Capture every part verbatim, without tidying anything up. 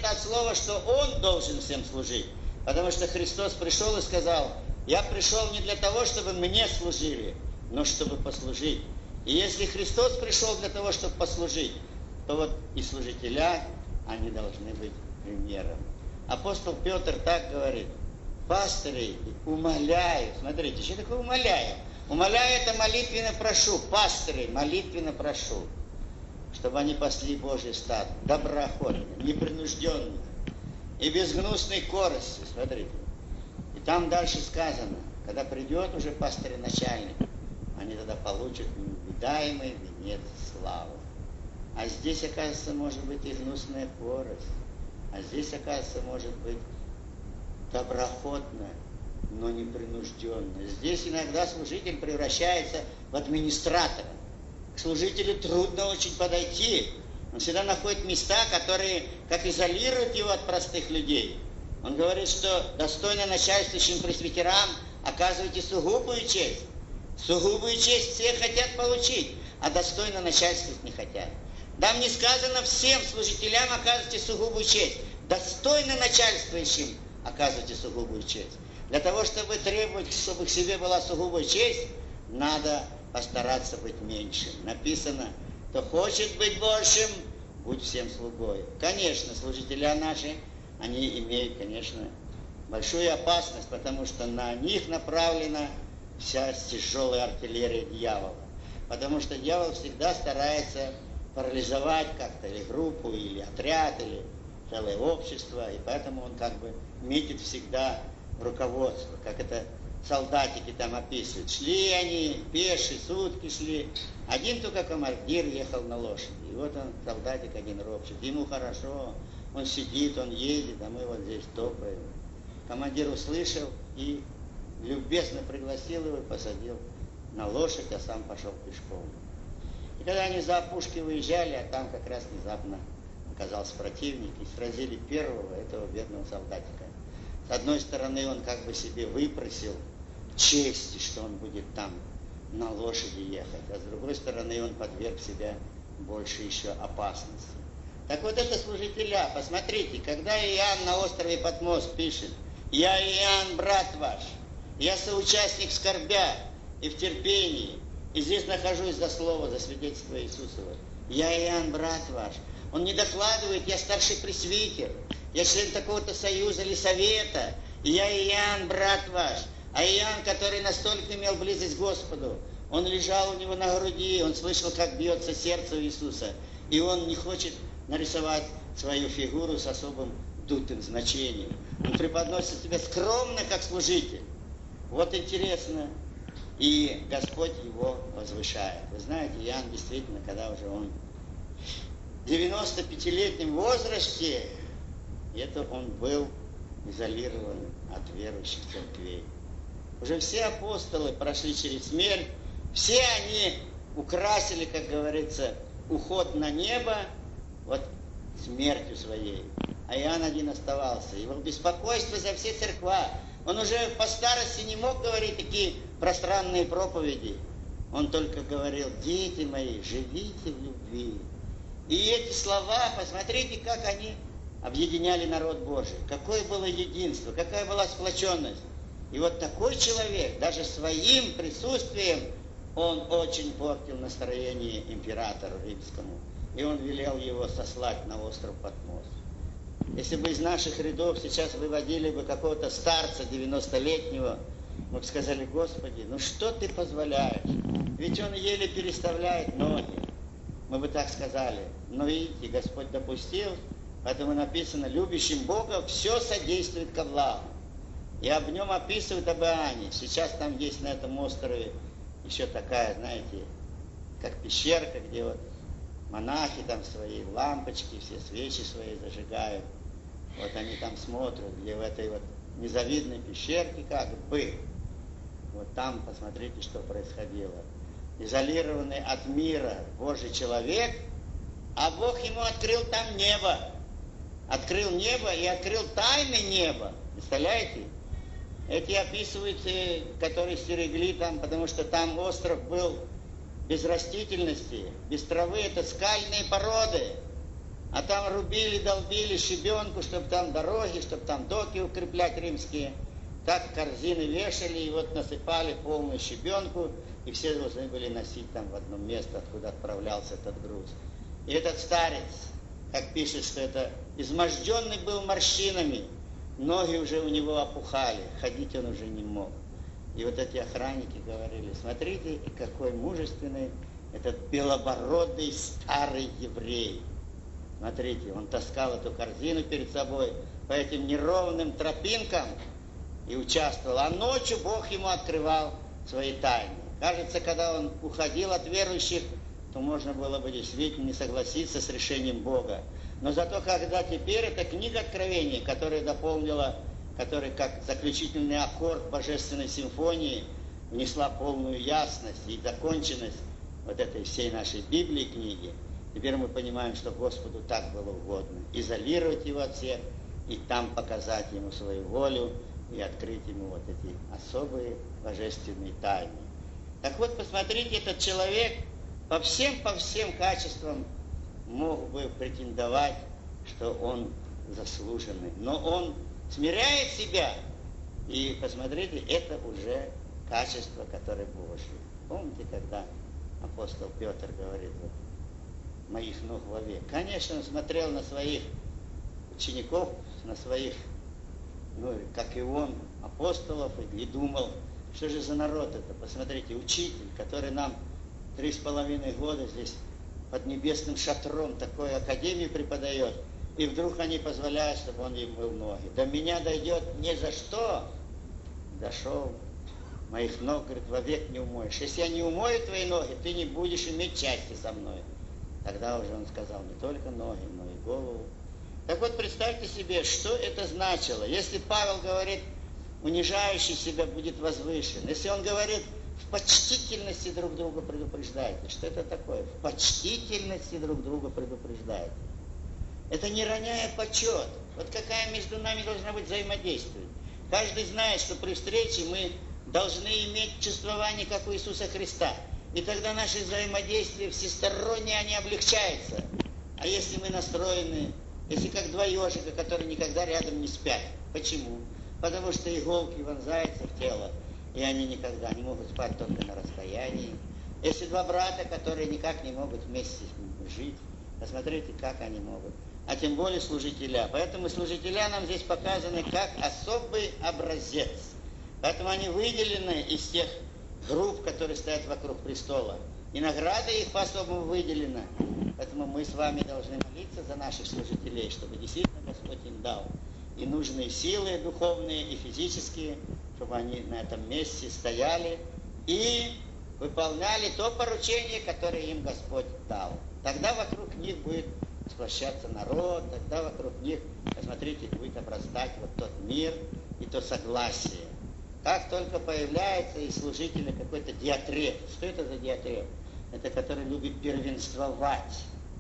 понятно от слова, что он должен всем служить. Потому что Христос пришел и сказал: я пришел не для того, чтобы мне служили, но чтобы послужить. И если Христос пришел для того, чтобы послужить, то вот и служителя, они должны быть примером. Апостол Петр так говорит: пастырей умоляю. Смотрите, что такое умоляю? Умоляю, это молитвенно прошу. Пастырей молитвенно прошу, чтобы они пасли Божий стад доброохотно, непринужденно и без гнусной корости. Смотрите. И там дальше сказано, когда придет уже пастырь-начальник, они тогда получат неувидаемый венец славы. А здесь, оказывается, может быть и гнусная корость. А здесь, оказывается, может быть доброохотная, но непринужденная. Здесь иногда служитель превращается в администратора. К служителю трудно очень подойти. Он всегда находит места, которые как изолируют его от простых людей. Он говорит, что достойно начальствующим пресвитерам оказывайте сугубую честь. Сугубую честь все хотят получить, а достойно начальствовать не хотят. Там не сказано всем служителям оказывайте сугубую честь. Достойно начальствующим оказывайте сугубую честь. Для того, чтобы требовать, чтобы к себе была сугубая честь, надо постараться быть меньшим. Написано: кто хочет быть большим, будь всем слугой. Конечно, служителя наши, они имеют, конечно, большую опасность, потому что на них направлена вся тяжелая артиллерия дьявола. Потому что дьявол всегда старается парализовать как-то или группу, или отряд, или целое общество, и поэтому он как бы метит всегда в руководство, как это солдатики там описывают. Шли они, пешие, сутки шли. Один только командир ехал на лошади. И вот он, солдатик один ропщет. Ему хорошо, он сидит, он едет, а мы вот здесь топаем. Командир услышал и любезно пригласил его и посадил на лошадь, а сам пошел пешком. И когда они за опушки выезжали, а там как раз внезапно оказался противник, и сразили первого, этого бедного солдатика. С одной стороны, он как бы себе выпросил чести, что он будет там на лошади ехать, а с другой стороны, он подверг себя больше еще опасности. Так вот это служителя. Посмотрите, когда Иоанн на острове Патмос пишет: «Я Иоанн, брат ваш, я соучастник в скорбях и в терпении, и здесь нахожусь за слово, за свидетельство Иисусова. Я Иоанн, брат ваш». Он не докладывает: я старший пресвитер, я член такого-то союза или совета, и я Иоанн, брат ваш. А Иоанн, который настолько имел близость к Господу, он лежал у него на груди, он слышал, как бьется сердце у Иисуса, и он не хочет нарисовать свою фигуру с особым дутым значением. Он преподносит себя скромно, как служитель. Вот интересно. И Господь его возвышает. Вы знаете, Иоанн действительно, когда уже он в девяностопятилетнем возрасте, это он был изолирован от верующих церквей. Уже все апостолы прошли через смерть, все они украсили, как говорится, уход на небо вот смертью своей. А Иоанн один оставался. Его беспокойство за все церква. Он уже по старости не мог говорить такие пространные проповеди. Он только говорил: дети мои, живите в любви. И эти слова, посмотрите, как они объединяли народ Божий. Какое было единство, какая была сплоченность. И вот такой человек, даже своим присутствием, он очень портил настроение императору римскому. И он велел его сослать на остров Патмос. Если бы из наших рядов сейчас выводили бы какого-то старца девяностолетнего, мы бы сказали: Господи, ну что ты позволяешь? Ведь он еле переставляет ноги. Мы бы так сказали. Но видите, Господь допустил, поэтому написано: любящим Бога все содействует ко благу. И об нем описывают об Иоанне. Сейчас там есть на этом острове еще такая, знаете, как пещерка, где вот монахи там свои лампочки, все свечи свои зажигают. Вот они там смотрят, где в этой вот незавидной пещерке как бы. Вот там посмотрите, что происходило. Изолированный от мира Божий человек, а Бог ему открыл там небо. Открыл небо и открыл тайны неба. Представляете? Эти описываются, которые стерегли там, потому что там остров был без растительности, без травы, это скальные породы. А там рубили, долбили щебенку, чтобы там дороги, чтобы там доки укреплять римские. Так корзины вешали и вот насыпали полную щебенку, и все должны были носить там в одно место, откуда отправлялся этот груз. И этот старец, как пишет, что это изможденный был морщинами, ноги уже у него опухали, ходить он уже не мог. И вот эти охранники говорили: смотрите, какой мужественный этот белобородый старый еврей. Смотрите, он таскал эту корзину перед собой по этим неровным тропинкам и участвовал. А ночью Бог ему открывал свои тайны. Кажется, когда он уходил от верующих, то можно было бы действительно не согласиться с решением Бога. Но зато, когда теперь эта книга Откровения, которая дополнила, которая как заключительный аккорд божественной симфонии внесла полную ясность и законченность вот этой всей нашей Библии книги, теперь мы понимаем, что Господу так было угодно изолировать его от всех и там показать ему свою волю и открыть ему вот эти особые божественные тайны. Так вот, посмотрите, этот человек по всем, по всем качествам мог бы претендовать, что он заслуженный. Но он смиряет себя, и посмотрите, это уже качество, которое Божье. Помните, когда апостол Петр говорит: вот, моих ног вовек. Конечно, он смотрел на своих учеников, на своих, ну, как и он, апостолов, и думал, что же за народ это? Посмотрите, учитель, который нам три с половиной года здесь под небесным шатром такой академию преподает, и вдруг они позволяют, чтобы он им мыл ноги. До меня дойдет ни за что. Дошел. Моих ног, говорит, вовек не умоешь. Если я не умою твои ноги, ты не будешь иметь счастья со мной. Тогда уже он сказал не только ноги, но и голову. Так вот, представьте себе, что это значило. Если Павел говорит, унижающий себя будет возвышен. Если он говорит, в почтительности друг друга предупреждайте. Что это такое? В почтительности друг друга предупреждайте. Это не роняя почет. Вот какая между нами должна быть взаимодействие. Каждый знает, что при встрече мы должны иметь чувствование, как у Иисуса Христа. И тогда наши взаимодействия всесторонне, они облегчаются. А если мы настроены, если как два ежика, которые никогда рядом не спят. Почему? Потому что иголки вонзаются в тело, и они никогда не могут спать только на расстоянии. Если два брата, которые никак не могут вместе жить, посмотрите, как они могут. А тем более служителя. Поэтому служителя нам здесь показаны как особый образец. Поэтому они выделены из тех групп, которые стоят вокруг престола. И награда их по-особому выделена. Поэтому мы с вами должны молиться за наших служителей, чтобы действительно Господь им дал и нужные силы духовные, и физические, чтобы они на этом месте стояли и выполняли то поручение, которое им Господь дал. Тогда вокруг них будет сплощаться народ, тогда вокруг них, посмотрите, будет обрастать вот тот мир и то согласие. Как только появляется из служителя какой-то диатреф. Что это за диатреф? Это который любит первенствовать.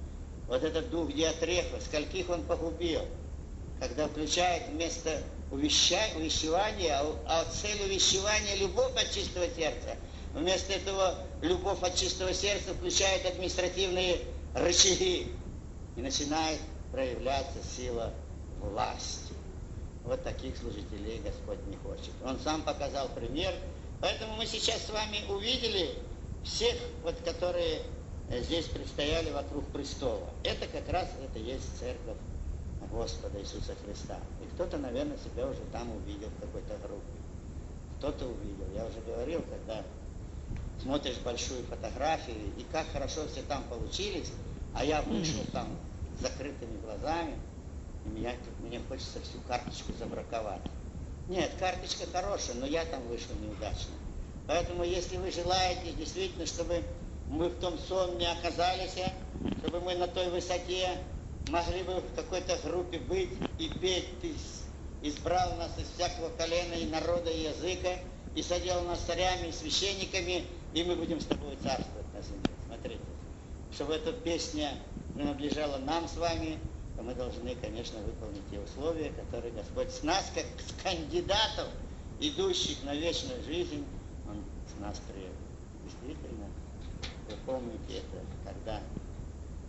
Вот этот дух диатрефа, скольких он погубил, когда включает вместо увеща- увещевания, а цель увещевания — любовь от чистого сердца. Вместо этого любовь от чистого сердца включает административные рычаги. И начинает проявляться сила власти. Вот таких служителей Господь не хочет. Он сам показал пример. Поэтому мы сейчас с вами увидели всех, вот, которые здесь предстояли вокруг престола. Это как раз это есть церковь Господа Иисуса Христа. И кто-то, наверное, себя уже там увидел в какой-то группе. Кто-то увидел. Я уже говорил, когда смотришь большую фотографию, и как хорошо все там получились, а я вышел там с закрытыми глазами, и меня, мне хочется всю карточку забраковать. Нет, карточка хорошая, но я там вышел неудачно. Поэтому, если вы желаете действительно, чтобы мы в том сонме оказались, чтобы мы на той высоте могли бы в какой-то группе быть и петь, ты избрал нас из всякого колена и народа и языка, и соделал нас царями и священниками, и мы будем с тобой царствовать на земле. Смотрите, чтобы эта песня принадлежала нам с вами, то мы должны, конечно, выполнить те условия, которые Господь с нас, как с кандидатов, идущих на вечную жизнь, Он с нас требует. Действительно, вы помните это, когда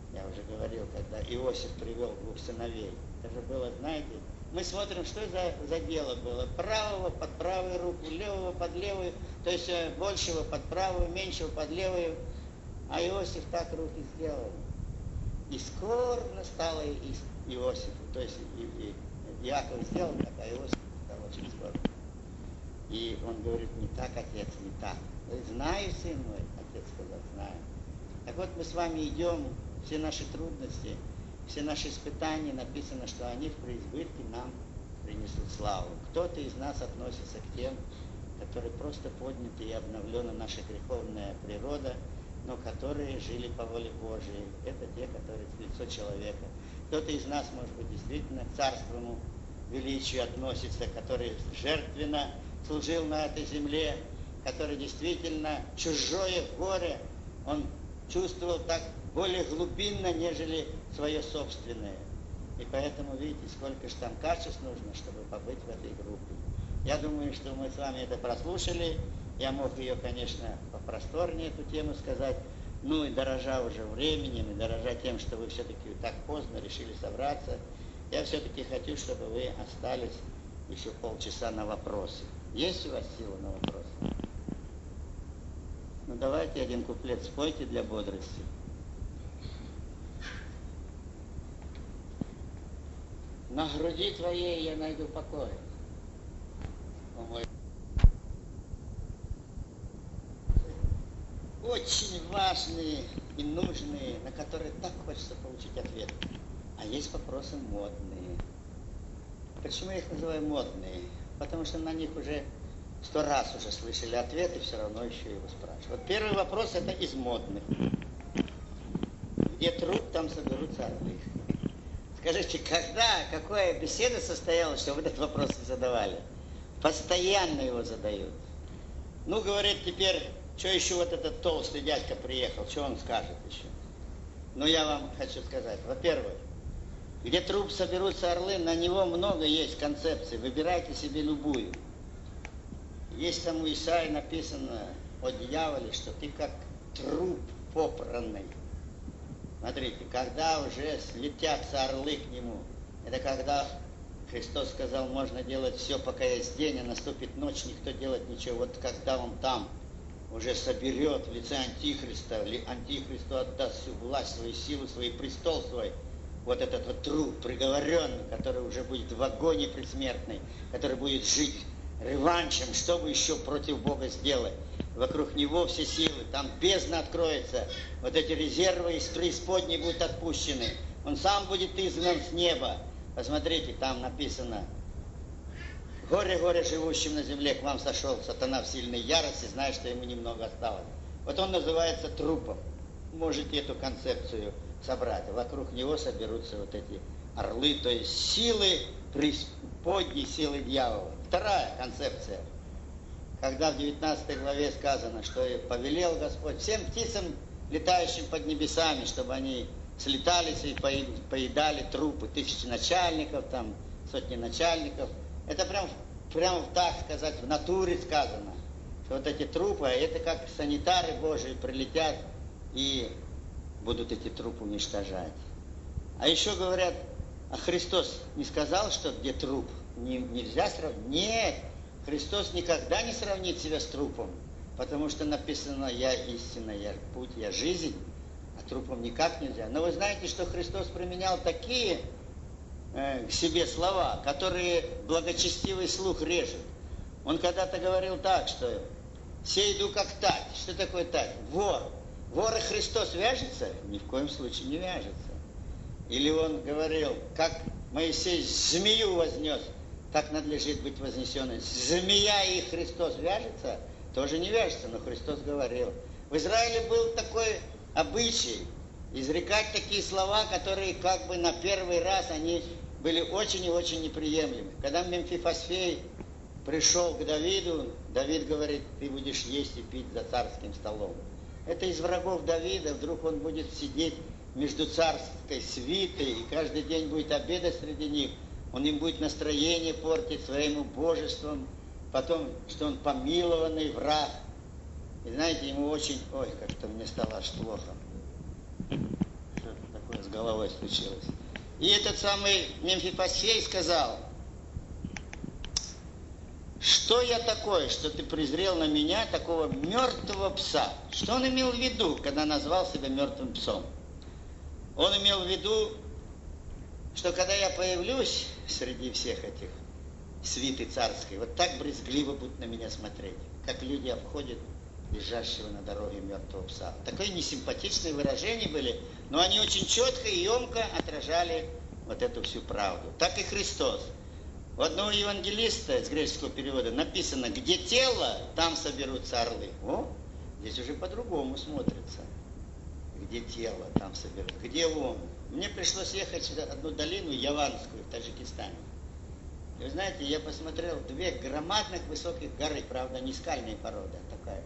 Я уже говорил, когда Иосиф привел двух сыновей. Это же было, знаете, мы смотрим, что за, за дело было. Правого под правую руку, левого под левую, то есть большего под правую, меньшего под левую. А Иосиф так руки сделал. И скорбно стало Иосифу, то есть и, и, Иаков сделал так, а Иосиф стал очень скорбно. И он говорит, не так, отец, не так. Знаю, сын мой, отец сказал, знаю. Так вот мы с вами идем, все наши трудности, все наши испытания, написано, что они в преизбытке нам принесут славу. Кто-то из нас относится к тем, которые просто подняты и обновлена наша греховная природа, но которые жили по воле Божией. Это те, которые в лицо человека. Кто-то из нас, может быть, действительно к царскому величию относится, который жертвенно служил на этой земле, который действительно чужое горе, он чувствовал так более глубинно, нежели свое собственное. И поэтому, видите, сколько же там качеств нужно, чтобы побыть в этой группе. Я думаю, что мы с вами это прослушали. Я мог ее, конечно, попросторнее эту тему сказать. Ну и дорожа уже временем, и дорожа тем, что вы все-таки так поздно решили собраться, я все-таки хочу, чтобы вы остались еще полчаса на вопросы. Есть у вас сила на вопросы? Ну давайте один куплет спойте для бодрости. На груди твоей я найду покой. О мой. Очень важные и нужные, на которые так хочется получить ответ. А есть вопросы модные. Почему я их называю модные? Потому что на них уже сто раз уже слышали ответ, и все равно еще его спрашивают. Вот первый вопрос это из модных. Где труд, там соберутся орлы. Скажите, когда, какая беседа состоялась, что вы этот вопрос не задавали? Постоянно его задают. Ну, говорит, теперь, что еще вот этот толстый дядька приехал, что он скажет еще? Ну, я вам хочу сказать. Во-первых, где труп соберутся орлы, на него много есть концепций. Выбирайте себе любую. Есть там у Исаии написано о дьяволе, что ты как труп попранный. Смотрите, когда уже слетятся орлы к нему, это когда Христос сказал, можно делать все, пока есть день, а наступит ночь, никто делать ничего. Вот когда он там уже соберет в лице Антихриста, Антихристу отдаст всю власть, свою силу, свой престол свой, вот этот вот труп приговоренный, который уже будет в агонии предсмертной, который будет жить реваншем, чтобы еще против Бога сделать. Вокруг него все силы, там бездна откроется, вот эти резервы из преисподней будут отпущены. Он сам будет изгнан с неба. Посмотрите, там написано, горе-горе живущим на земле, к вам сошел сатана в сильной ярости, зная, что ему немного осталось. Вот он называется трупом. Можете эту концепцию собрать. Вокруг него соберутся вот эти орлы, то есть силы преисподней, силы дьявола. Вторая концепция. Когда в девятнадцатой главе сказано, что повелел Господь всем птицам, летающим под небесами, чтобы они слетались и поедали трупы тысячи начальников, там, сотни начальников. Это прям, прям так сказать, в натуре сказано, что вот эти трупы, это как санитары Божии прилетят и будут эти трупы уничтожать. А еще говорят, а Христос не сказал, что где труп не, нельзя сравнить? Нет, Христос никогда не сравнит себя с трупом, потому что написано, я истина, я путь, я жизнь, а трупом никак нельзя. Но вы знаете, что Христос применял такие э, к себе слова, которые благочестивый слух режет. Он когда-то говорил так, что «все иду как тать». Что такое тать? Вор. Вор и Христос вяжется? Ни в коем случае не вяжется. Или он говорил, как Моисей змею вознес, так надлежит быть вознесенным. Змея и Христос вяжется? Тоже не вяжется, но Христос говорил. В Израиле был такой обычай изрекать такие слова, которые как бы на первый раз они были очень и очень неприемлемы. Когда Мемфифосфей пришел к Давиду, Давид говорит, ты будешь есть и пить за царским столом. Это из врагов Давида, вдруг он будет сидеть между царской свитой, и каждый день будет обедать среди них. Он им будет настроение портить своим убожеством, потом, что он помилованный враг. И знаете, ему очень... Ой, как-то мне стало аж плохо. Что-то с головой случилось. И этот самый Мемфипосфей сказал: что я такое, что ты презрел на меня, такого мертвого пса? Что он имел в виду, когда назвал себя мертвым псом? Он имел в виду, что когда я появлюсь среди всех этих свиты царской, вот так брезгливо будут на меня смотреть, как люди обходят лежащего на дороге мертвого пса. Такое несимпатичные выражения были, но они очень четко и емко отражали вот эту всю правду. Так и Христос. У одного евангелиста из греческого перевода написано: где тело, там соберутся орлы. О, здесь уже по-другому смотрится. Где тело, там соберутся. Где он? Мне пришлось ехать в одну долину Яванскую в Таджикистане. И вы знаете, я посмотрел две громадных высоких горы, правда, не скальная порода такая.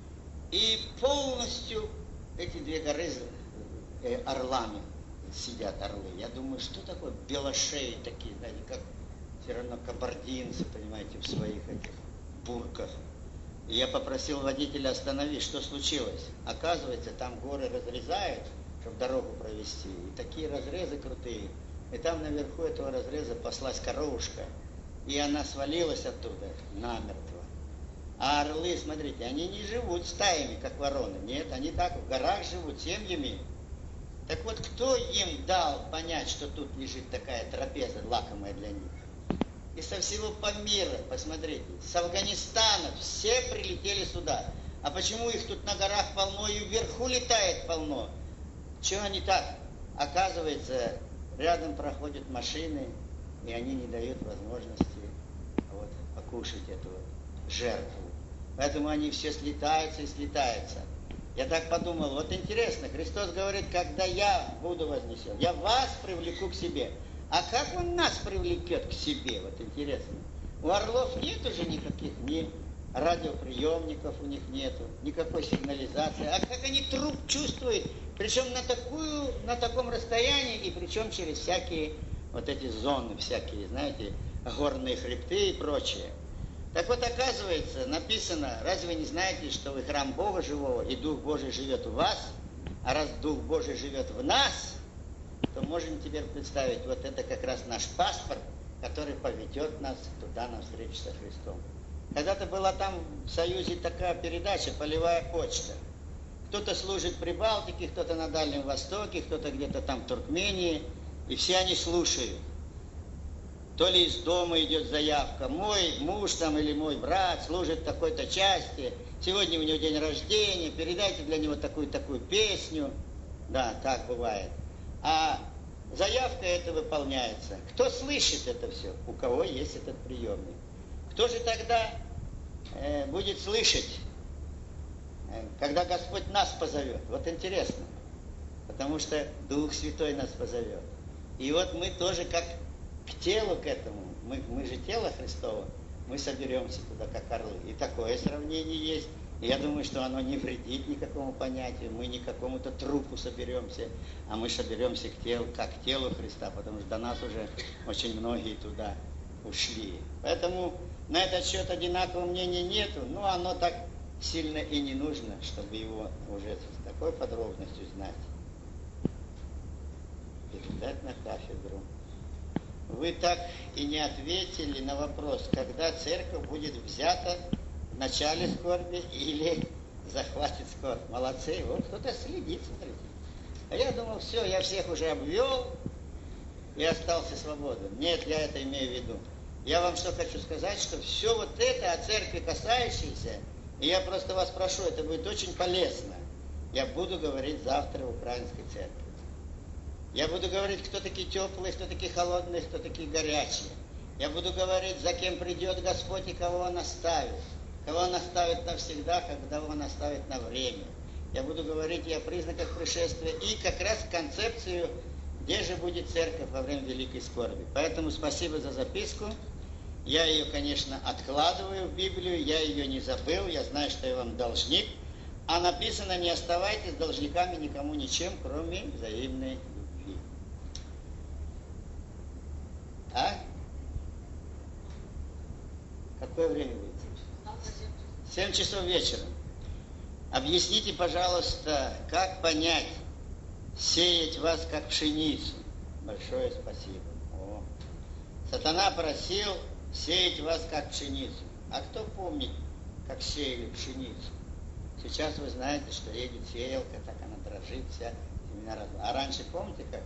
И полностью эти две горы э, орлами сидят, орлы. Я думаю, что такое белошеи такие, знаете, как все равно кабардинцы, понимаете, в своих этих бурках. И я попросил водителя остановить, что случилось. Оказывается, там горы разрезают, чтобы дорогу провести. И такие разрезы крутые. И там наверху этого разреза паслась коровушка. И она свалилась оттуда намертво. А орлы, смотрите, они не живут стаями, как вороны. Нет, они так в горах живут, семьями. Так вот, кто им дал понять, что тут лежит такая трапеза, лакомая для них? И со всего мира, посмотрите, с Афганистана все прилетели сюда. А почему их тут на горах полно и вверху летает полно? Чего они так? Оказывается, рядом проходят машины, и они не дают возможности вот, покушать эту вот жертву. Поэтому они все слетаются и слетаются. Я так подумал, вот интересно, Христос говорит, когда я буду вознесен, я вас привлеку к себе. А как он нас привлекет к себе? Вот интересно. У орлов нет уже никаких, ни радиоприемников у них нету, никакой сигнализации. А как они труп чувствуют? Причем на, такую, на таком расстоянии, и причем через всякие вот эти зоны, всякие, знаете, горные хребты и прочее. Так вот, оказывается, написано, разве вы не знаете, что вы храм Бога живого, и Дух Божий живет в вас? А раз Дух Божий живет в нас, то можем теперь представить, вот это как раз наш паспорт, который поведет нас туда навстречу со Христом. Когда-то была там в Союзе такая передача «Полевая почта». Кто-то служит в Прибалтике, кто-то на Дальнем Востоке, кто-то где-то там в Туркмении, и все они слушают. То ли из дома идет заявка: мой муж там или мой брат служит в такой-то части, сегодня у него день рождения, передайте для него такую-такую песню. Да, так бывает. А заявка эта выполняется. Кто слышит это все? У кого есть этот приемник? Кто же тогда э, будет слышать, э, когда Господь нас позовет? Вот интересно. Потому что Дух Святой нас позовет. И вот мы тоже как к телу к этому, мы, мы же тело Христово, мы соберемся туда как орлы. И такое сравнение есть. И я думаю, что оно не вредит никакому понятию, мы не к какому-то трупу соберемся, а мы соберемся к телу, как к телу Христа, потому что до нас уже очень многие туда ушли. Поэтому на этот счет одинакового мнения нету, но оно так сильно и не нужно, чтобы его уже с такой подробностью знать. Передать на кафедру. Вы так и не ответили на вопрос, когда церковь будет взята в начале скорби или захватит скорбь. Молодцы, вот кто-то следит, смотрите. А я думал, все, я всех уже обвел и остался свободен. Нет, я это имею в виду. Я вам что хочу сказать, что все вот это о церкви касающееся, и я просто вас прошу, это будет очень полезно. Я буду говорить завтра в Украинской церкви. Я буду говорить, кто такие теплые, кто такие холодные, кто такие горячие. Я буду говорить, за кем придет Господь и кого Он оставит. Кого Он оставит навсегда, когда Он оставит на время. Я буду говорить и о признаках пришествия, и как раз концепцию, где же будет церковь во время великой скорби. Поэтому спасибо за записку. Я ее, конечно, откладываю в Библию, я ее не забыл, я знаю, что я вам должник. А написано, не оставайтесь должниками никому ничем, кроме взаимной любви. А? Какое время будет? Семь часов вечера. Объясните, пожалуйста, как понять, сеять вас, как пшеницу. Большое спасибо. О. Сатана просил сеять вас, как пшеницу. А кто помнит, как сеяли пшеницу? Сейчас вы знаете, что едет сеялка, так она дрожит вся. А раньше помните как?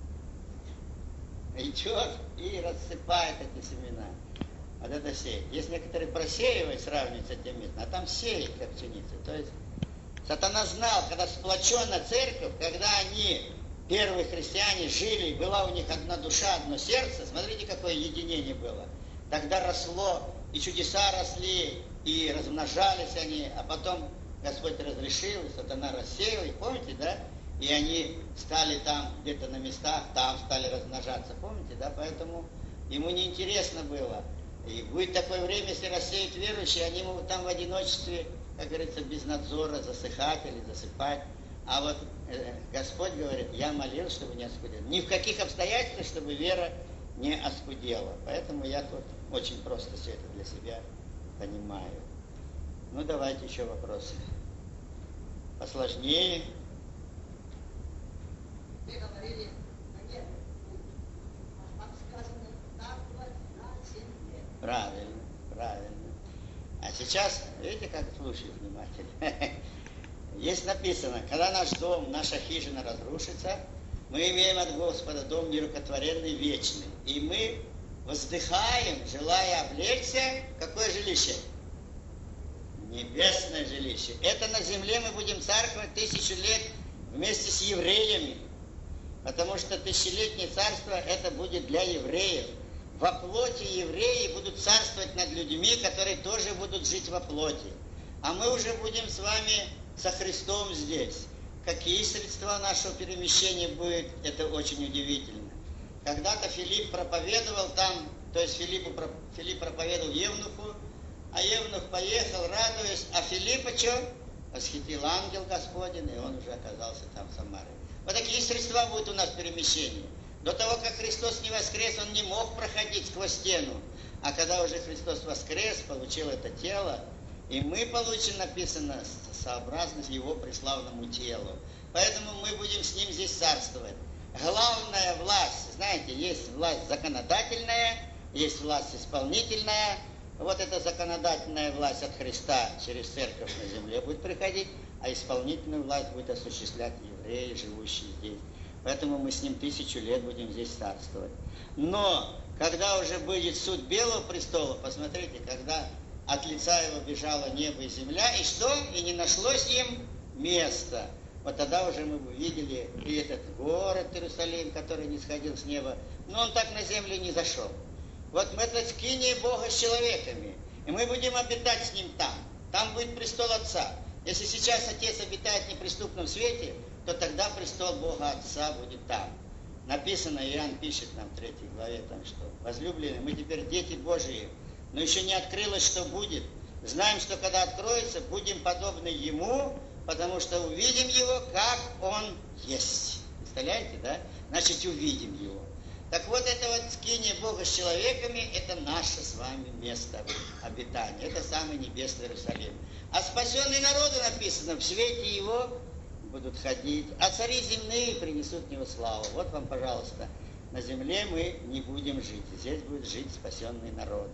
Идет и рассыпает эти семена. Вот это сеять. Есть некоторые просеивают, сравнивают с этим местом, а там сеять, как пшеницу. То есть Сатана знал, когда сплочена церковь, когда они, первые христиане, жили, была у них одна душа, одно сердце, смотрите, какое единение было. Тогда росло, и чудеса росли, и размножались они, а потом Господь разрешил, и Сатана рассеял, и помните, да? И они стали там, где-то на местах, там стали размножаться, помните, да? Поэтому ему неинтересно было. И будет такое время, если рассеют верующие, они могут там в одиночестве, как говорится, без надзора засыхать или засыпать. А вот э, Господь говорит, я молил, чтобы не оскудела. Ни в каких обстоятельствах, чтобы вера не оскудела. Поэтому я тут очень просто все это для себя понимаю. Ну, давайте еще вопросы. Посложнее. Вы говорили, нет, а там сказано, так на семь лет. Правильно, правильно. А сейчас, видите, как слушаю внимательно. Есть написано, когда наш дом, наша хижина разрушится, мы имеем от Господа дом нерукотворенный, вечный. И мы воздыхаем, желая облечься, какое жилище? Небесное жилище. Это на земле мы будем царствовать тысячу лет вместе с евреями. Потому что тысячелетнее царство это будет для евреев. Во плоти евреи будут царствовать над людьми, которые тоже будут жить во плоти. А мы уже будем с вами со Христом здесь. Какие средства нашего перемещения будет, это очень удивительно. Когда-то Филипп проповедовал там, то есть Филиппу, Филипп проповедовал Евнуху, а Евнух поехал, радуясь, а Филиппа что? Восхитил ангел Господень, и он уже оказался там в Самаре. Вот такие средства будут у нас перемещения. До того, как Христос не воскрес, он не мог проходить сквозь стену. А когда уже Христос воскрес, получил это тело, и мы получим, написано, сообразно его преславному телу. Поэтому мы будем с ним здесь царствовать. Главная власть, знаете, есть власть законодательная, есть власть исполнительная. Вот эта законодательная власть от Христа через церковь на земле будет приходить, а исполнительную власть будет осуществлять евреи, живущие здесь. Поэтому мы с ним тысячу лет будем здесь царствовать. Но, когда уже будет суд Белого престола, посмотрите, когда от лица его бежало небо и земля, и что? И не нашлось им места. Вот тогда уже мы увидели и этот город Иерусалим, который не сходил с неба, но он так на землю не зашел. Вот мы это скиния Бога с человеками, и мы будем обитать с ним там. Там будет престол Отца. Если сейчас Отец обитает в неприступном свете, то тогда престол Бога Отца будет там. Написано, Иоанн пишет нам в третьей главе, там что, возлюбленные, мы теперь дети Божии, но еще не открылось, что будет. Знаем, что когда откроется, будем подобны Ему, потому что увидим Его, как Он есть. Представляете, да? Значит, увидим Его. Так вот, это вот скиния Бога с человеками, это наше с вами место обитания. Это самый небесный Иерусалим. А спасенные народы, написано, в свете Его будут ходить, а цари земные принесут в Него славу. Вот вам, пожалуйста, на земле мы не будем жить. Здесь будут жить спасенные народы.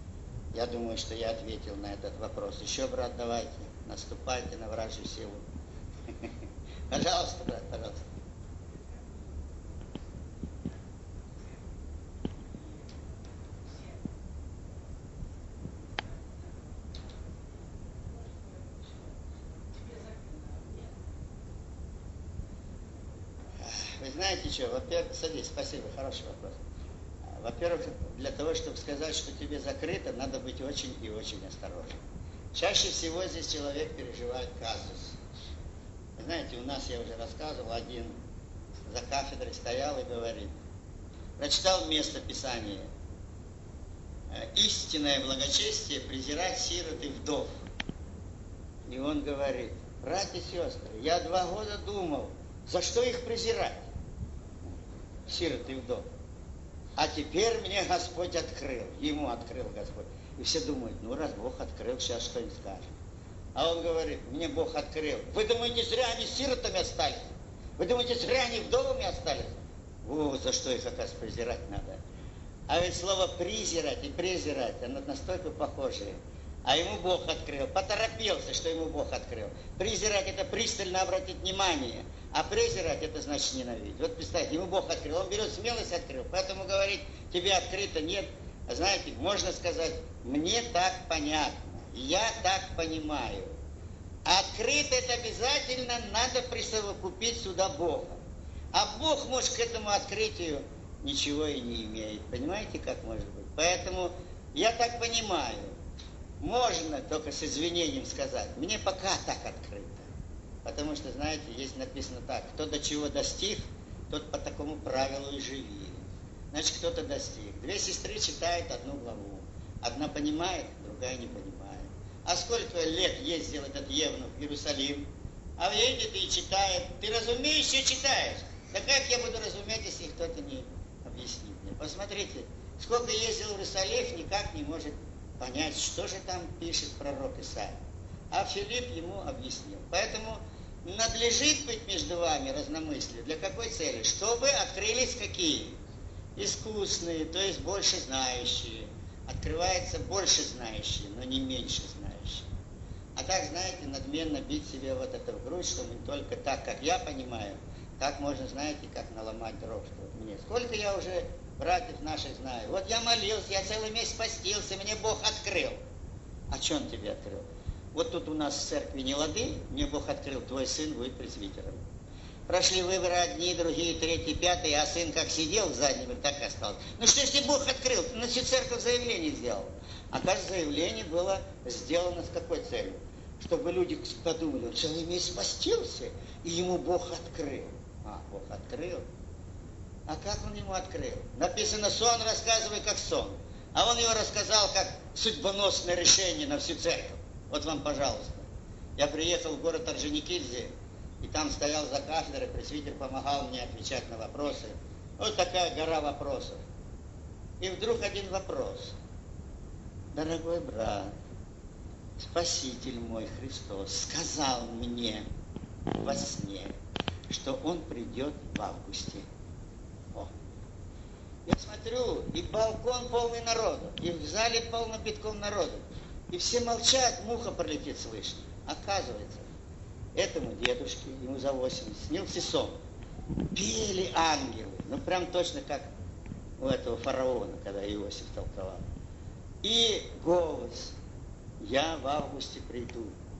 Я думаю, что я ответил на этот вопрос. Еще, брат, давайте, наступайте на вражью силу. Пожалуйста, брат, пожалуйста. Вы знаете что, во-первых, садись, спасибо, хороший вопрос. Во-первых, для того, чтобы сказать, что тебе закрыто, надо быть очень и очень осторожным. Чаще всего здесь человек переживает казус. Вы знаете, у нас, я уже рассказывал, один за кафедрой стоял и говорит, прочитал место Писания, истинное благочестие презирать сирот и вдов. И он говорит, братья и сестры, я два года думал, за что их презирать, сирот и вдов. А теперь мне Господь открыл, ему открыл Господь. И все думают, ну раз Бог открыл, сейчас что-нибудь скажет. А он говорит, мне Бог открыл. Вы думаете, зря они сиротами остались? Вы думаете, зря они вдовами остались? О, за что их, оказывается, презирать надо. А ведь слово «презирать» и «презирать», оно настолько похожее. А ему Бог открыл. Поторопился, что ему Бог открыл. Презирать – это пристально обратить внимание. А презирать – это значит ненавидеть. Вот представьте, ему Бог открыл. Он берет смелость, открыл. Поэтому говорит, тебе открыто, нет. Знаете, можно сказать, мне так понятно. Я так понимаю. Открыто – это обязательно надо присовокупить сюда Бога. А Бог, может, к этому открытию ничего и не имеет. Понимаете, как может быть? Поэтому я так понимаю. Можно только с извинением сказать, мне пока так открыто. Потому что, знаете, есть написано так, кто до чего достиг, тот по такому правилу и живи. Значит, кто-то достиг. Две сестры читают одну главу. Одна понимает, другая не понимает. А сколько лет ездил этот евнух в Иерусалим? А едет и читает. Ты разумеешь, что читаешь? Да как я буду разуметь, если кто-то не объяснит мне? Посмотрите, сколько ездил в Иерусалим, никак не может понять, что же там пишет пророк Исаия. А Филипп ему объяснил. Поэтому надлежит быть между вами разномыслие. Для какой цели? Чтобы открылись какие? Искусные, то есть больше знающие. Открывается больше знающие, но не меньше знающие. А так, знаете, надменно бить себе вот это в грудь, что мы только так, как я понимаю, так можно, знаете, как наломать дров, что вот мне. Сколько я уже братьев наших знаю. Вот я молился, я целый месяц постился, мне Бог открыл. А что Он тебе открыл? Вот тут у нас в церкви не лады, мне Бог открыл, твой сын будет пресвитером. Прошли выборы одни, другие, третьи, пятые, а сын как сидел в заднем, так и остался. Ну что ж тебе Бог открыл? Ты на всю церковь заявление сделал. Оказывается, заявление было сделано с какой целью? Чтобы люди подумали, он целый месяц постился, и ему Бог открыл. А, Бог открыл. А как он ему открыл? Написано, сон рассказывай как сон. А он его рассказал как судьбоносное решение на всю церковь. Вот вам, пожалуйста. Я приехал в город Орджоникидзе, и там стоял за кафедрой, пресвитер помогал мне отвечать на вопросы. Вот такая гора вопросов. И вдруг один вопрос. Дорогой брат, Спаситель мой Христос сказал мне во сне, что Он придет в августе. О. Я смотрю, и балкон полный народу, и в зале полно битком народу. И все молчат, муха пролетит слышно. Оказывается, этому дедушке, ему за восемьдесят, снился сон. Пели ангелы, ну прям точно как у этого фараона, когда Иосиф толковал. И голос, я в августе приду.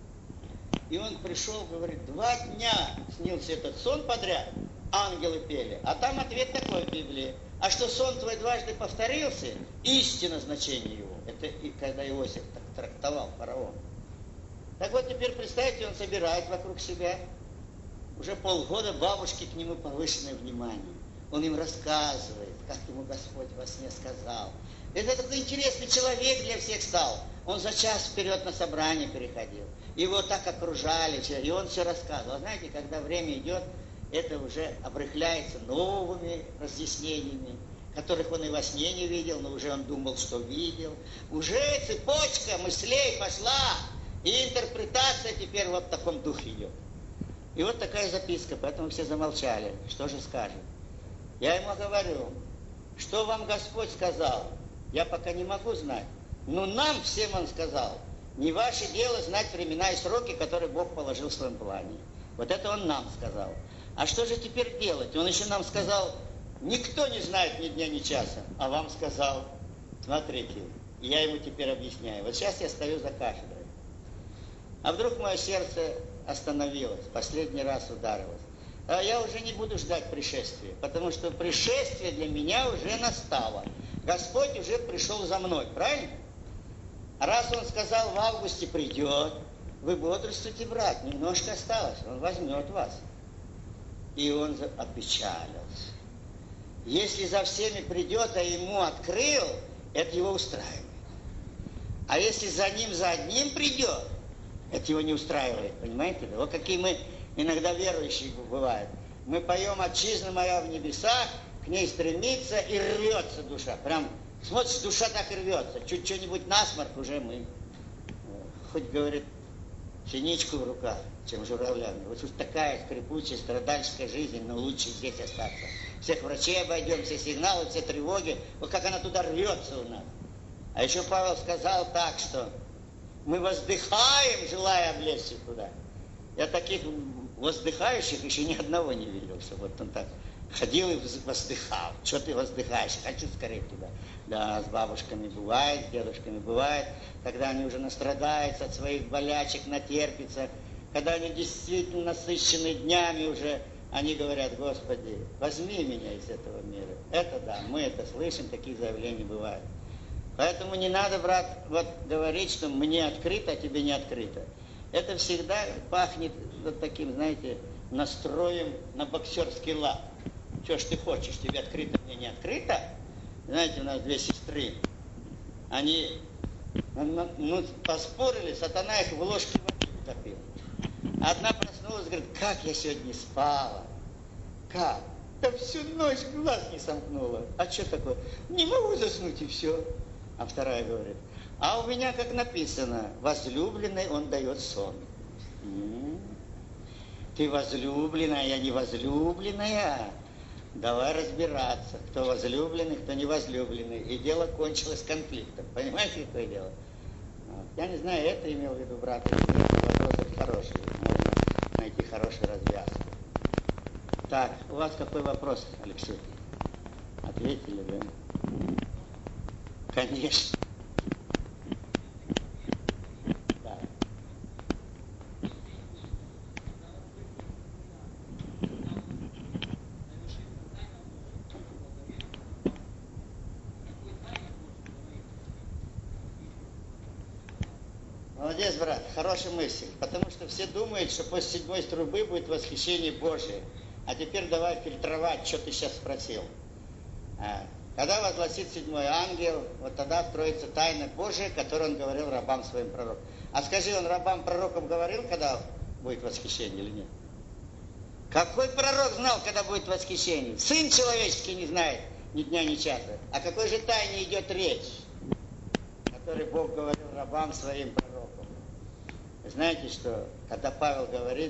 И он пришел, говорит, два дня снился этот сон подряд, ангелы пели. А там ответ такой в Библии. А что сон твой дважды повторился, истина значение его. Это и когда Иосиф так трактовал фараон. Так вот теперь представьте, он собирает вокруг себя. Уже полгода бабушки к нему повышенное внимание. Он им рассказывает, как ему Господь во сне сказал. Это такой интересный человек для всех стал. Он за час вперед на собрание переходил. Его так окружали, и он все рассказывал. Знаете, когда время идет, это уже обрыхляется новыми разъяснениями, которых он и во сне не видел, но уже он думал, что видел. Уже цепочка мыслей пошла, и интерпретация теперь вот в таком духе идет. И вот такая записка, поэтому все замолчали. Что же скажет? Я ему говорю, что вам Господь сказал, я пока не могу знать. Но нам всем Он сказал, не ваше дело знать времена и сроки, которые Бог положил в своем плане. Вот это Он нам сказал. А что же теперь делать? Он еще нам сказал, никто не знает ни дня, ни часа. А вам сказал, смотрите, я ему теперь объясняю. Вот сейчас я стою за кафедрой. А вдруг мое сердце остановилось, последний раз ударилось. А я уже не буду ждать пришествия, потому что пришествие для меня уже настало. Господь уже пришел за мной, правильно? А раз Он сказал, в августе придет, вы бодрствуйте, брат, немножко осталось, Он возьмет вас. И он опечалился. Если за всеми придет, а ему открыл, это его устраивает. А если за ним, за одним придет, это его не устраивает, понимаете? Вот какие мы иногда верующие бывают. Мы поем «Отчизна моя в небесах», к ней стремится и рвется душа. Прям, смотришь, душа так и рвется. Чуть что-нибудь насморк, уже мы, хоть, говорит, синичку в руках, чем журавлями. Вот уж такая скрипучая, страдальческая жизнь, но лучше здесь остаться. Всех врачей обойдем, все сигналы, все тревоги. Вот как она туда рвется у нас. А еще Павел сказал так, что мы воздыхаем, желая облезть туда. Я таких воздыхающих еще ни одного не видел, что вот он так ходил и воздыхал. Что ты воздыхаешь? Хочу скорее туда. Да, с бабушками бывает, с дедушками бывает, когда они уже настрадаются от своих болячек, натерпятся, когда они действительно насыщены днями уже, они говорят: Господи, возьми меня из этого мира. Это да, мы это слышим, такие заявления бывают. Поэтому не надо, брат, вот говорить, что мне открыто, а тебе не открыто. Это всегда пахнет вот таким, знаете, настроем на боксерский лад. Что ж ты хочешь, тебе открыто, мне не открыто? Знаете, у нас две сестры, они ну, поспорили, сатана их в ложке воды утопил. Одна проснулась, говорит: как я сегодня спала? Как? Да всю ночь глаз не сомкнула. А что такое? Не могу заснуть и все. А вторая говорит: а у меня, как написано, возлюбленный он дает сон. М-м-м. Ты возлюбленная, я не возлюбленная. Давай разбираться, кто возлюбленный, кто не возлюбленный. И дело кончилось конфликтом. Понимаете, какое дело? Вот. Я не знаю, это имел в виду брат. Вопрос хороший. Можно найти хорошую развязку. Так, у вас какой вопрос, Алексей? Ответили, да? Конечно. Да. Молодец, брат, хорошая мысль. Потому что все думают, что после седьмой трубы будет восхищение Божие. А теперь давай фильтровать, что ты сейчас спросил. А, когда возгласит седьмой ангел, вот тогда откроется тайна Божия, которую он говорил рабам своим пророкам. А скажи, он рабам пророкам говорил, когда будет восхищение или нет? Какой пророк знал, когда будет восхищение? Сын человеческий не знает ни дня, ни часа. О какой же тайне идет речь, который Бог говорил рабам своим пророкам? Вы знаете, что когда Павел говорит,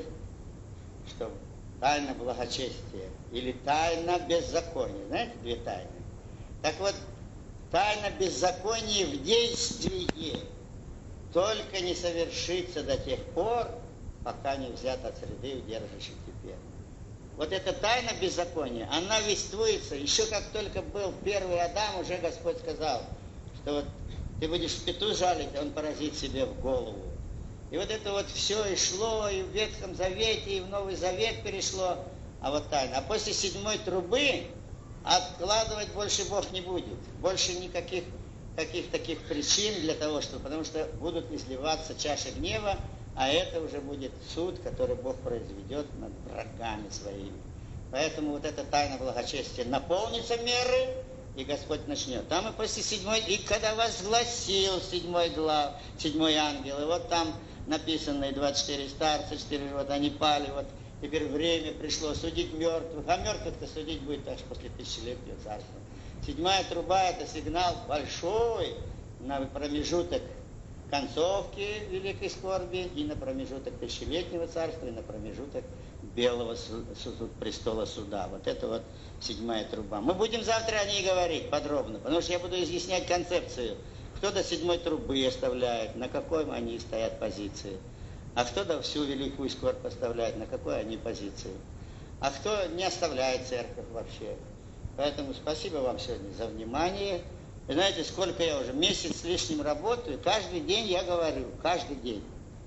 что тайна благочестия или тайна беззакония, знаете, две тайны? Так вот, тайна беззакония в действии только не совершится до тех пор, пока не взят от среды удерживающих теперь. Вот эта тайна беззакония, она вествуется, еще как только был первый Адам, уже Господь сказал, что вот ты будешь в пету жалить, а он поразит себе в голову. И вот это вот все и шло, и в Ветхом Завете, и в Новый Завет перешло, а вот тайна. А после седьмой трубы откладывать больше Бог не будет. Больше никаких каких таких причин для того, что, потому что будут изливаться чаши гнева, а это уже будет суд, который Бог произведет над врагами своими. Поэтому вот эта тайна благочестия наполнится меры, и Господь начнет. Там и после седьмой, и когда возгласил седьмой глав, седьмой ангел, и вот там написано, и двадцать четыре старца, четыре живота, они пали, вот теперь время пришло судить мертвых, а мертвых-то судить будет аж после тысячелетия царства. Седьмая труба – это сигнал большой на промежуток концовки великой скорби, и на промежуток тысячелетнего царства, и на промежуток белого престола суда. Вот это вот седьмая труба. Мы будем завтра о ней говорить подробно, потому что я буду изъяснять концепцию. Кто до седьмой трубы оставляет, на какой они стоят позиции. А кто до всю великую скорбь оставляет, на какой они позиции. А кто не оставляет церковь вообще. Поэтому спасибо вам сегодня за внимание. Вы знаете, сколько я уже месяц с лишним работаю, каждый день я говорю, каждый день.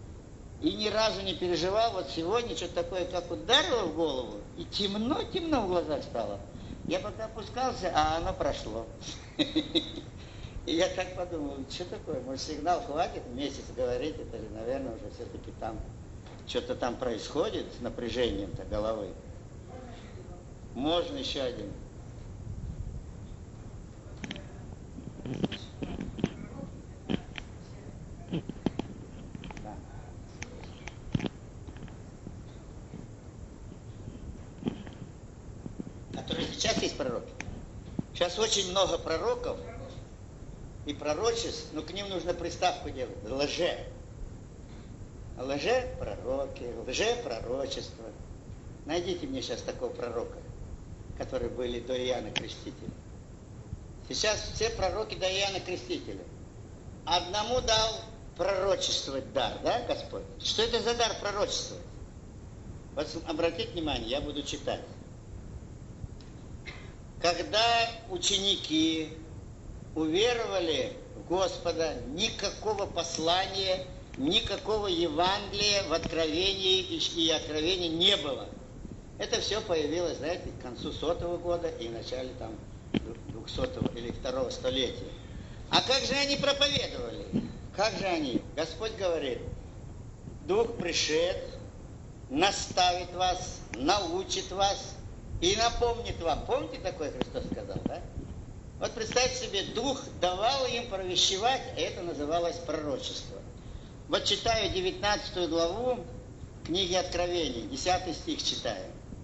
И ни разу не переживал, вот сегодня что-то такое, как ударило в голову, и темно-темно в глазах стало. Я пока опускался, а оно прошло. И я так подумал, что такое, может сигнал хватит, месяц говорить, это же, наверное, уже все-таки там, что-то там происходит с напряжением-то головы. Можно еще один. Да. Которые сейчас есть пророки. Сейчас очень много пророков и пророчеств, но к ним нужно приставку делать. Лже. лжепророки, лжепророчество. Найдите мне сейчас такого пророка, которые были до Иоанна Крестителя. Сейчас все пророки до Иоанна Крестителя. Одному дал пророчествовать дар, да, Господь? Что это за дар пророчествовать? Вот обратите внимание, я буду читать. Когда ученики уверовали в Господа, никакого послания, никакого Евангелия в Откровении и Откровении не было. Это все появилось, знаете, к концу сотого года и в начале там двухсотого или второго столетия. А как же они проповедовали? Как же они? Господь говорит, Дух пришед, наставит вас, научит вас и напомнит вам. Помните, такое Христос сказал, да? Вот представьте себе, Дух давал им провещевать, а это называлось пророчество. Вот читаю девятнадцатую главу книги Откровений, десятый стих читаю.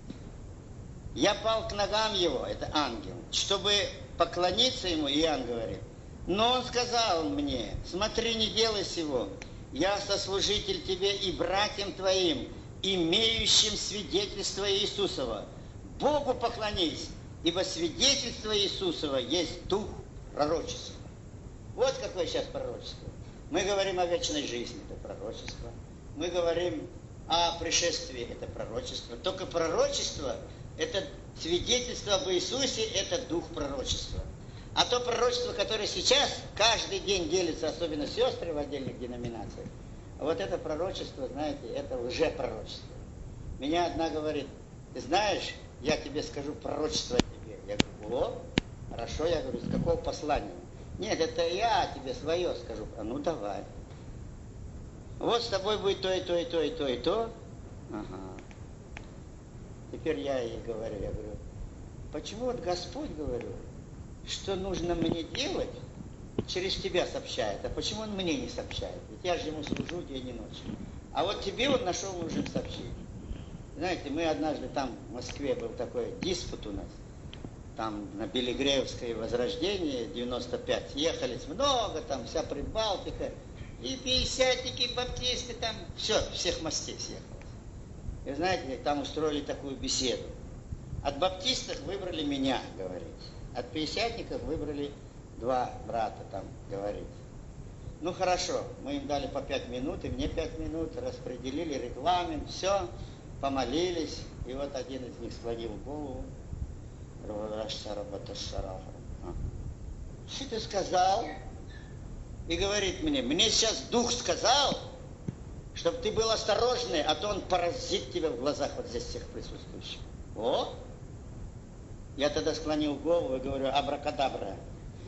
Я пал к ногам его, это ангел, чтобы поклониться ему, Иоанн говорит. Но он сказал мне, смотри, не делай сего, я сослужитель тебе и братьям твоим, имеющим свидетельство Иисусова. Богу поклонись, ибо свидетельство Иисусова есть дух пророчества. Вот какое сейчас пророчество. Мы говорим о вечной жизни, это пророчество. Мы говорим о пришествии, это пророчество. Только пророчество, это свидетельство об Иисусе, это дух пророчества. А то пророчество, которое сейчас каждый день делится, особенно сестры в отдельных деноминациях, вот это пророчество, знаете, это лжепророчество. Меня одна говорит, ты знаешь, я тебе скажу пророчество о тебе. Я говорю, о, хорошо, я говорю, с какого послания? Нет, это я тебе свое скажу. А ну давай. Вот с тобой будет то и то, и то, и то, и то. Ага. Теперь я ей говорю, я говорю, почему вот Господь, говорю, что нужно мне делать, через тебя сообщает, а почему он мне не сообщает? Ведь я же ему служу день и ночь. А вот тебе он нашел нужным сообщить. Знаете, мы однажды там в Москве был такой диспут у нас, там на Белигреевское Возрождение, девяносто пять, ехались много, там вся Прибалтика, и пятидесятники, баптисты, там все, всех мастей съехалось. И знаете, там устроили такую беседу. От баптистов выбрали меня, говорить. От пятидесятников выбрали два брата там говорить. Ну хорошо, мы им дали по пять минут, и мне пять минут, распределили регламент, все, помолились, и вот один из них склонил голову. Что ты сказал? И говорит мне, мне сейчас Дух сказал, чтобы ты был осторожный, а то он поразит тебя в глазах вот здесь всех присутствующих. О! Я тогда склонил голову и говорю, абракадабра.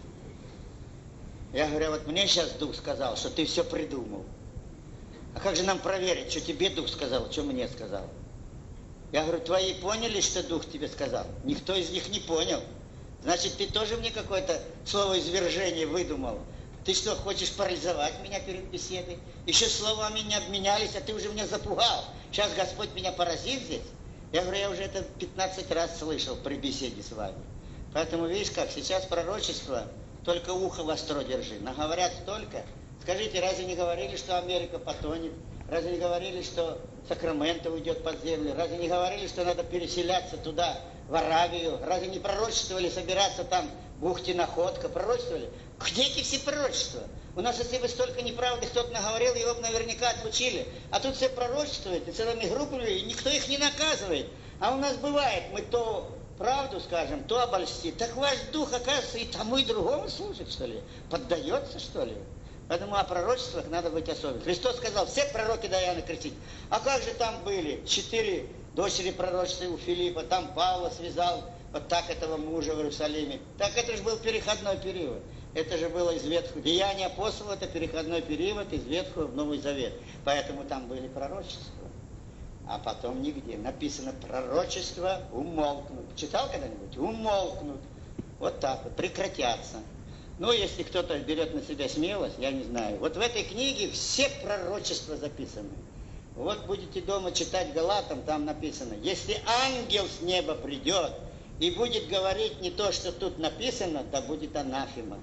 Я говорю, вот мне сейчас Дух сказал, что ты все придумал. А как же нам проверить, что тебе Дух сказал, что мне сказал? Я говорю, твои поняли, что Дух тебе сказал? Никто из них не понял. Значит, ты тоже мне какое-то словоизвержение выдумал. Ты что, хочешь парализовать меня перед беседой? Еще словами не обменялись, а ты уже меня запугал. Сейчас Господь меня поразит здесь. Я говорю, я уже это пятнадцать раз слышал при беседе с вами. Поэтому, видишь как, сейчас пророчество, только ухо востро держи. Наговорят столько. Скажите, разве не говорили, что Америка потонет? Разве не говорили, что Сакраменто уйдет под землю? Разве не говорили, что надо переселяться туда, в Аравию? Разве не пророчествовали собираться там в бухте Находка? Пророчествовали? Где эти все пророчества? У нас, если бы столько неправды кто-то наговорил, его бы наверняка отучили. А тут все пророчествуют, и целыми группами, и никто их не наказывает. А у нас бывает, мы то правду скажем, то обольстит. Так ваш дух, оказывается, и тому, и другому служит, что ли? Поддается, что ли? Поэтому о пророчествах надо быть особенным. Христос сказал, все пророки до Иоанна Крестителя. А как же там были? Четыре дочери пророчества у Филиппа, там Павла связал вот так этого мужа в Иерусалиме. Так это же был переходной период. Это же было из Ветхого. Деяния апостолов – это переходной период из Ветхого в Новый Завет. Поэтому там были пророчества. А потом нигде. Написано, пророчества умолкнут. Читал когда-нибудь? Умолкнут. Вот так вот, прекратятся. Ну, если кто-то берет на себя смелость, я не знаю. Вот в этой книге все пророчества записаны. Вот будете дома читать Галатам, там написано, если ангел с неба придет и будет говорить не то, что тут написано, да будет анафема.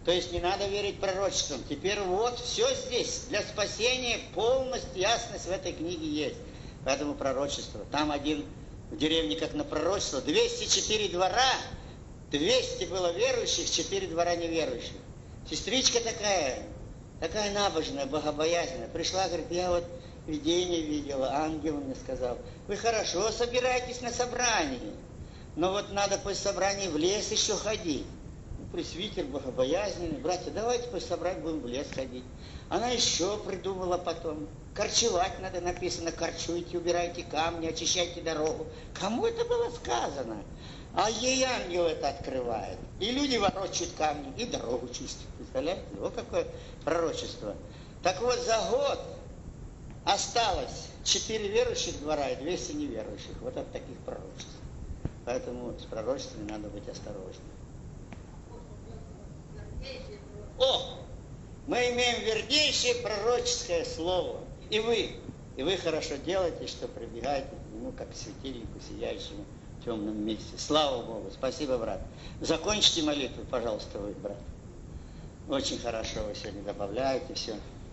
То есть не надо верить пророчествам. Теперь вот все здесь. Для спасения полность, ясность в этой книге есть. Поэтому пророчество. Там один в деревне как на пророчество. двести четыре двора, двести было верующих, четыре двора неверующих. Сестричка такая, такая набожная, богобоязненная. Пришла, говорит, я вот видение видела, ангел мне сказал. Вы хорошо собираетесь на собрании, но вот надо после собрания в лес еще ходить. Пресвитер богобоязненный, братья, давайте после собрания будем в лес ходить. Она еще придумала потом. Корчевать надо, написано, корчуйте, убирайте камни, очищайте дорогу. Кому это было сказано? А ей ангел это открывает. И люди ворочают камни, и дорогу чистят. Представляете? Вот какое пророчество. Так вот, за год осталось четыре верующих двора и двести неверующих. Вот от таких пророчеств. Поэтому с пророчествами надо быть осторожным. О! Мы имеем вернейшее пророческое слово. И вы, и вы хорошо делаете, что прибегаете к нему, как к светильнику, сияющему в темном месте. Слава Богу. Спасибо, брат. Закончите молитву, пожалуйста, вы, брат. Очень хорошо вы сегодня добавляете все.